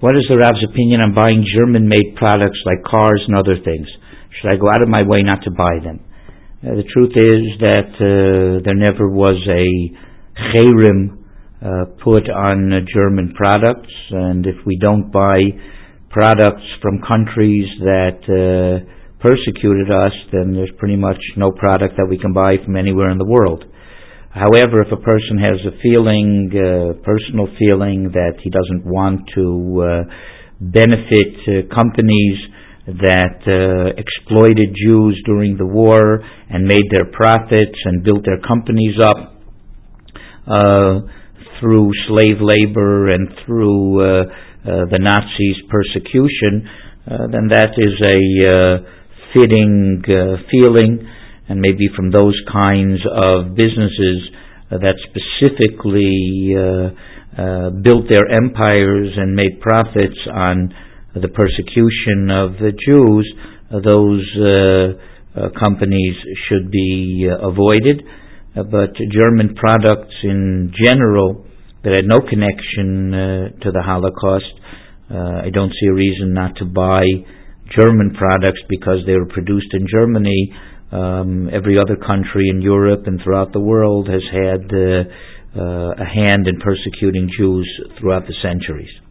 What is the Rav's opinion on buying German-made products like cars and other things? Should I go out of my way not to buy them? The truth is that there never was a cherem put on German products, and if we don't buy products from countries that persecuted us, then there's pretty much no product that we can buy from anywhere in the world. However, if a person has a feeling, personal feeling, that he doesn't want to benefit companies that exploited Jews during the war and made their profits and built their companies up through slave labor and through the Nazis' persecution, then that is a fitting feeling, and maybe from those kinds of businesses that specifically built their empires and made profits on the persecution of the Jews, those companies should be avoided. But German products in general that had no connection to the Holocaust, I don't see a reason not to buy German products because they were produced in Germany. Every other country in Europe and throughout the world has had a hand in persecuting Jews throughout the centuries.